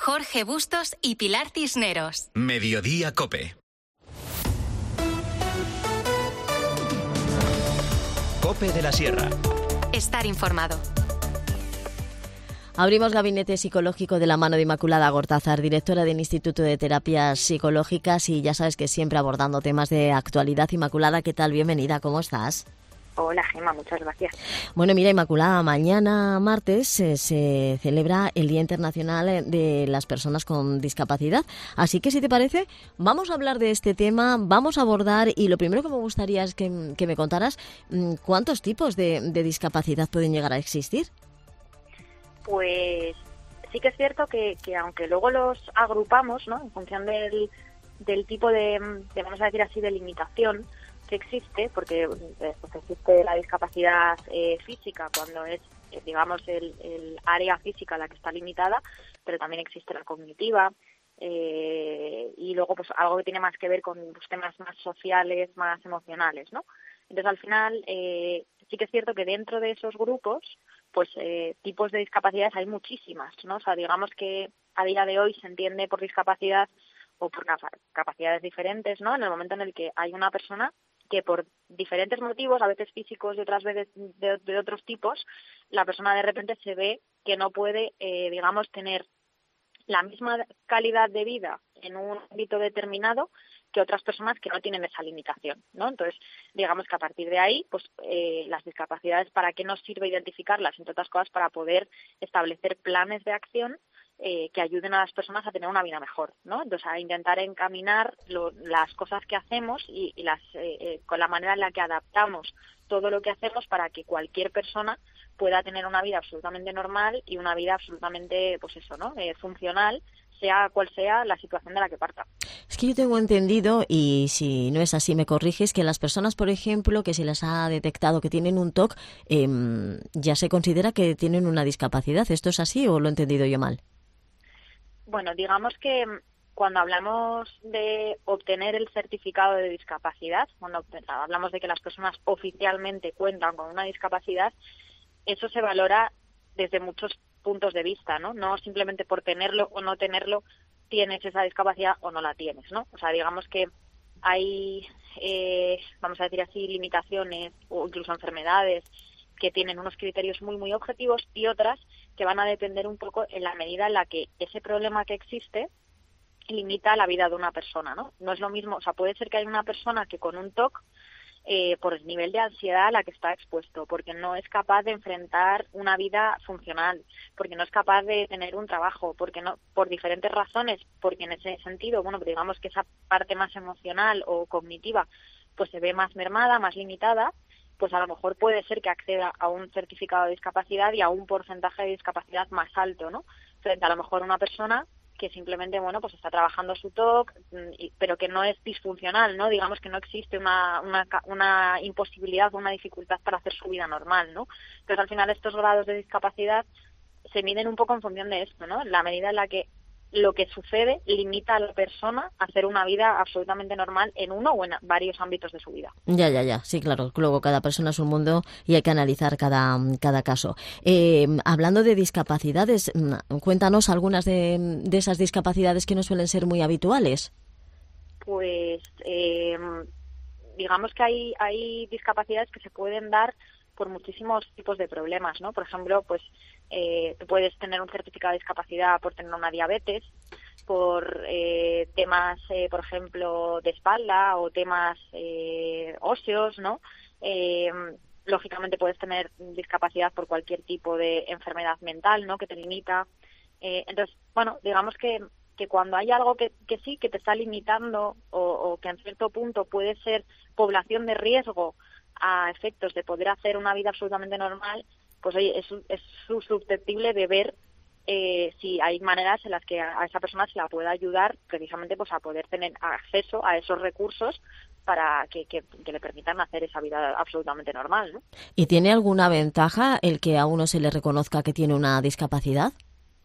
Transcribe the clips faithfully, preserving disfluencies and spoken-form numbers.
Jorge Bustos y Pilar Cisneros. Mediodía COPE. COPE de la Sierra. Estar informado. Abrimos gabinete psicológico de la mano de Inmaculada Gortázar, directora del Instituto de Terapias Psicológicas, y ya sabes que siempre abordando temas de actualidad. Inmaculada, ¿qué tal? Bienvenida, ¿cómo estás? Hola, Gemma, muchas gracias. Bueno, mira, Inmaculada, mañana martes eh, se celebra el Día Internacional de las Personas con Discapacidad. Así que, si te parece, vamos a hablar de este tema, vamos a abordar, y lo primero que me gustaría es que, que me contaras cuántos tipos de, de discapacidad pueden llegar a existir. Pues sí que es cierto que, que aunque luego los agrupamos, ¿no?, en función del, del tipo de, de, vamos a decir así, de limitación que existe, porque pues existe la discapacidad eh, física cuando es, eh, digamos, el, el área física la que está limitada, pero también existe la cognitiva, eh, y luego pues algo que tiene más que ver con pues, temas más sociales, más emocionales, ¿no? Entonces, al final, eh, sí que es cierto que dentro de esos grupos, pues eh, tipos de discapacidades hay muchísimas, ¿no? O sea, digamos que a día de hoy se entiende por discapacidad o por capacidades diferentes, ¿no? En el momento en el que hay una persona que por diferentes motivos, a veces físicos y otras veces de, de otros tipos, la persona de repente se ve que no puede, eh, digamos, tener la misma calidad de vida en un ámbito determinado que otras personas que no tienen esa limitación, ¿no? Entonces, digamos que a partir de ahí, pues eh, las discapacidades, ¿para qué nos sirve identificarlas? Entre otras cosas, para poder establecer planes de acción eh, que ayuden a las personas a tener una vida mejor, ¿no? Entonces, a intentar encaminar lo, las cosas que hacemos y, y las eh, eh, con la manera en la que adaptamos todo lo que hacemos para que cualquier persona pueda tener una vida absolutamente normal y una vida absolutamente, pues eso, ¿no?, eh, funcional, sea cual sea la situación de la que parta. Es que yo tengo entendido, y si no es así me corriges, que las personas, por ejemplo, que se les ha detectado que tienen un T O C, eh, ya se considera que tienen una discapacidad. ¿Esto es así o lo he entendido yo mal? Bueno, digamos que cuando hablamos de obtener el certificado de discapacidad, cuando hablamos de que las personas oficialmente cuentan con una discapacidad, eso se valora desde muchos puntos de vista, ¿no? No simplemente por tenerlo o no tenerlo tienes esa discapacidad o no la tienes, ¿no? O sea, digamos que hay, eh, vamos a decir así, limitaciones o incluso enfermedades que tienen unos criterios muy, muy objetivos y otras que van a depender un poco en la medida en la que ese problema que existe limita la vida de una persona, ¿no? No es lo mismo, o sea, puede ser que haya una persona que con un T O C, eh, por el nivel de ansiedad a la que está expuesto, porque no es capaz de enfrentar una vida funcional, porque no es capaz de tener un trabajo, porque no, por diferentes razones, porque en ese sentido, bueno, digamos que esa parte más emocional o cognitiva, pues se ve más mermada, más limitada, pues a lo mejor puede ser que acceda a un certificado de discapacidad y a un porcentaje de discapacidad más alto, ¿no? Frente a lo mejor una persona que simplemente, bueno, pues está trabajando su T O C, pero que no es disfuncional, ¿no? Digamos que no existe una, una, una imposibilidad o una dificultad para hacer su vida normal, ¿no? Entonces, al final, estos grados de discapacidad se miden un poco en función de esto, ¿no? La medida en la que lo que sucede limita a la persona a hacer una vida absolutamente normal en uno o en varios ámbitos de su vida. Ya, ya, ya. Sí, claro. Luego cada persona es un mundo y hay que analizar cada, cada caso. Eh, hablando de discapacidades, cuéntanos algunas de, de esas discapacidades que no suelen ser muy habituales. Pues eh, digamos que hay, hay discapacidades que se pueden dar por muchísimos tipos de problemas, ¿no? Por ejemplo, pues eh, tú puedes tener un certificado de discapacidad por tener una diabetes, por eh, temas, eh, por ejemplo, de espalda o temas eh, óseos, ¿no? Eh, lógicamente puedes tener discapacidad por cualquier tipo de enfermedad mental, ¿no?, que te limita. Eh, entonces, bueno, digamos que que cuando hay algo que, que sí, que te está limitando o, o que en cierto punto puede ser población de riesgo a efectos de poder hacer una vida absolutamente normal, pues oye, es, es susceptible de ver eh, si hay maneras en las que a esa persona se la pueda ayudar precisamente pues a poder tener acceso a esos recursos para que, que, que le permitan hacer esa vida absolutamente normal, ¿no? ¿Y tiene alguna ventaja el que a uno se le reconozca que tiene una discapacidad?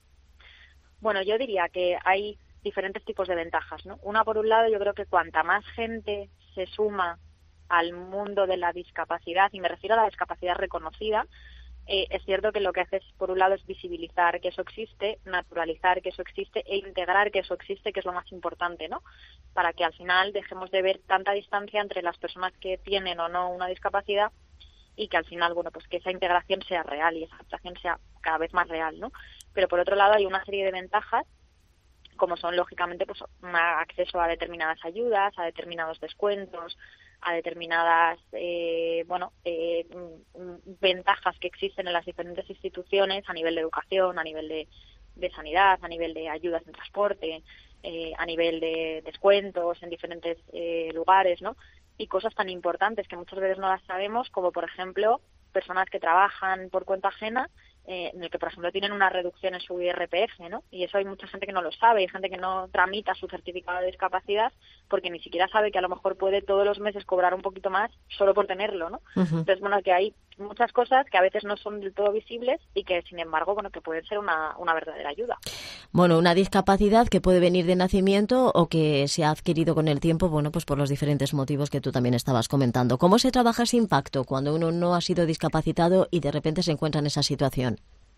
Bueno, yo diría que hay diferentes tipos de ventajas, ¿no? Una, por un lado, yo creo que cuanta más gente se suma al mundo de la discapacidad, y me refiero a la discapacidad reconocida, eh, es cierto que lo que haces, por un lado, es visibilizar que eso existe, naturalizar que eso existe e integrar que eso existe, que es lo más importante, ¿no? Para que al final dejemos de ver tanta distancia entre las personas que tienen o no una discapacidad y que al final, bueno, pues que esa integración sea real y esa adaptación sea cada vez más real, ¿no? Pero por otro lado hay una serie de ventajas, como son, lógicamente, pues un acceso a determinadas ayudas, a determinados descuentos, a determinadas eh, bueno eh, ventajas que existen en las diferentes instituciones a nivel de educación, a nivel de, de sanidad, a nivel de ayudas en transporte, eh, a nivel de descuentos en diferentes eh, lugares, ¿no? Y cosas tan importantes que muchas veces no las sabemos, como por ejemplo personas que trabajan por cuenta ajena, eh, en el que por ejemplo tienen una reducción en su I R P F, ¿no? Y eso hay mucha gente que no lo sabe, hay gente que no tramita su certificado de discapacidad porque ni siquiera sabe que a lo mejor puede todos los meses cobrar un poquito más solo por tenerlo, ¿no? Uh-huh. Entonces, bueno, que hay muchas cosas que a veces no son del todo visibles y que, sin embargo, bueno, que pueden ser una, una verdadera ayuda. Bueno, una discapacidad que puede venir de nacimiento o que se ha adquirido con el tiempo, bueno, pues por los diferentes motivos que tú también estabas comentando. ¿Cómo se trabaja ese impacto cuando uno no ha sido discapacitado y de repente se encuentra en esa situación?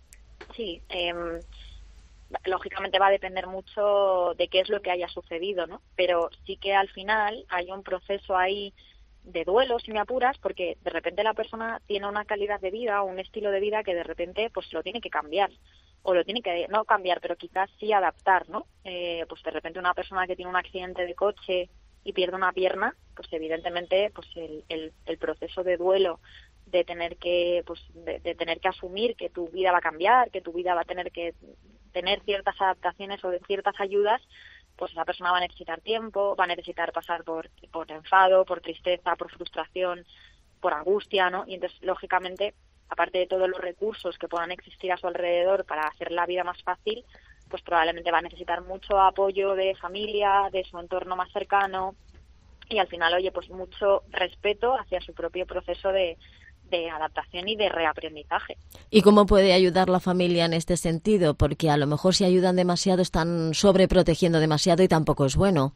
Sí, eh, lógicamente va a depender mucho de qué es lo que haya sucedido, ¿no? Pero sí que al final hay un proceso ahí de duelo, si me apuras, porque de repente la persona tiene una calidad de vida, un estilo de vida que de repente pues lo tiene que cambiar, o lo tiene que, no cambiar, pero quizás sí adaptar, ¿no? Eh, pues de repente una persona que tiene un accidente de coche y pierde una pierna, pues evidentemente pues el, el, el proceso de duelo de tener que pues de, de tener que asumir que tu vida va a cambiar, que tu vida va a tener que tener ciertas adaptaciones o de ciertas ayudas, pues esa persona va a necesitar tiempo, va a necesitar pasar por, por enfado, por tristeza, por frustración, por angustia, ¿no? Y entonces, lógicamente, aparte de todos los recursos que puedan existir a su alrededor para hacer la vida más fácil, pues probablemente va a necesitar mucho apoyo de familia, de su entorno más cercano y al final, oye, pues mucho respeto hacia su propio proceso de de adaptación y de reaprendizaje. ¿Y cómo puede ayudar la familia en este sentido? Porque a lo mejor si ayudan demasiado están sobreprotegiendo demasiado y tampoco es bueno.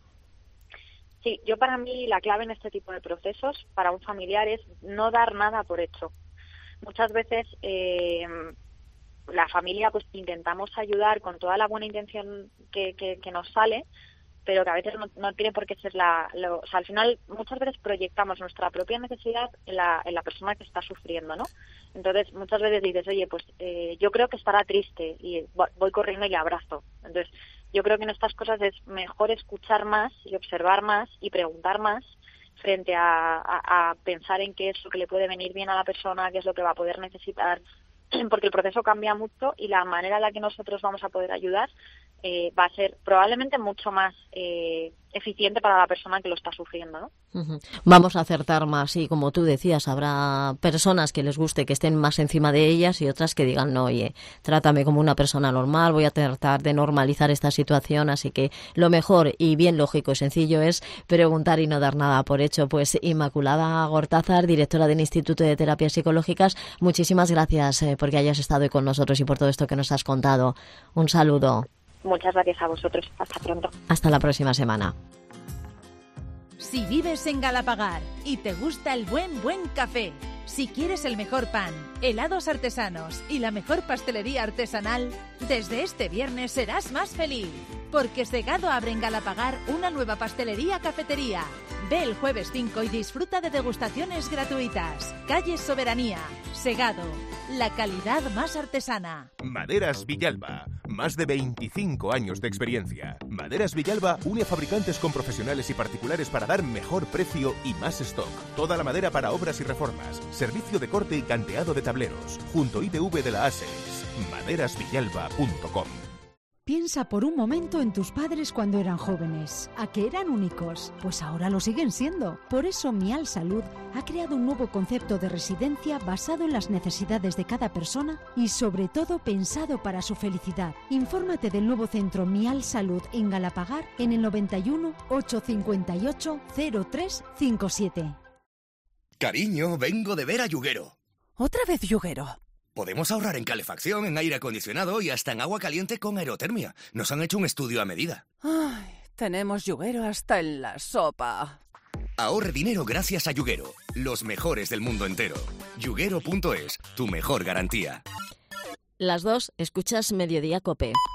Sí, yo para mí la clave en este tipo de procesos para un familiar es no dar nada por hecho. Muchas veces eh, la familia pues intentamos ayudar con toda la buena intención que, que, que nos sale, pero que a veces no, no tiene por qué ser la... Lo, o sea, al final muchas veces proyectamos nuestra propia necesidad en la, en la persona que está sufriendo, ¿no? Entonces muchas veces dices, oye, pues eh, yo creo que estará triste y voy corriendo y le abrazo. Entonces yo creo que en estas cosas es mejor escuchar más y observar más y preguntar más frente a, a, a pensar en qué es lo que le puede venir bien a la persona, qué es lo que va a poder necesitar, porque el proceso cambia mucho y la manera en la que nosotros vamos a poder ayudar eh, va a ser probablemente mucho más eh, eficiente para la persona que lo está sufriendo, ¿no? Uh-huh. Vamos a acertar más y, como tú decías, habrá personas que les guste que estén más encima de ellas y otras que digan, no, oye, trátame como una persona normal, voy a tratar de normalizar esta situación, así que lo mejor y bien lógico y sencillo es preguntar y no dar nada por hecho. Pues Inmaculada Gortázar, directora del Instituto de Terapias Psicológicas, muchísimas gracias eh, porque hayas estado hoy con nosotros y por todo esto que nos has contado. Un saludo. Muchas gracias a vosotros. Hasta pronto. Hasta la próxima semana. Si vives en Galapagar y te gusta el buen buen café, si quieres el mejor pan, helados artesanos y la mejor pastelería artesanal, desde este viernes serás más feliz, porque Segado abre en Galapagar una nueva pastelería-cafetería. Ve el jueves cinco y disfruta de degustaciones gratuitas. Calle Soberanía, Segado, la calidad más artesana. Maderas Villalba, más de veinticinco años de experiencia. Maderas Villalba une a fabricantes con profesionales y particulares para dar mejor precio y más stock. Toda la madera para obras y reformas. Servicio de corte y canteado de tableros. Junto I T V de la A S E S. maderas villalba punto com. Piensa por un momento en tus padres cuando eran jóvenes. ¿A que eran únicos? Pues ahora lo siguen siendo. Por eso Mial Salud ha creado un nuevo concepto de residencia basado en las necesidades de cada persona y sobre todo pensado para su felicidad. Infórmate del nuevo centro Mial Salud en Galapagar en el noventa y uno, ochocientos cincuenta y ocho, cero tres cincuenta y siete. Cariño, vengo de ver a Yuguero. ¿Otra vez Yuguero? Podemos ahorrar en calefacción, en aire acondicionado y hasta en agua caliente con aerotermia. Nos han hecho un estudio a medida. Ay, tenemos Yuguero hasta en la sopa. Ahorre dinero gracias a Yuguero, los mejores del mundo entero. Yuguero punto es, tu mejor garantía. Las dos, escuchas Mediodía COPE.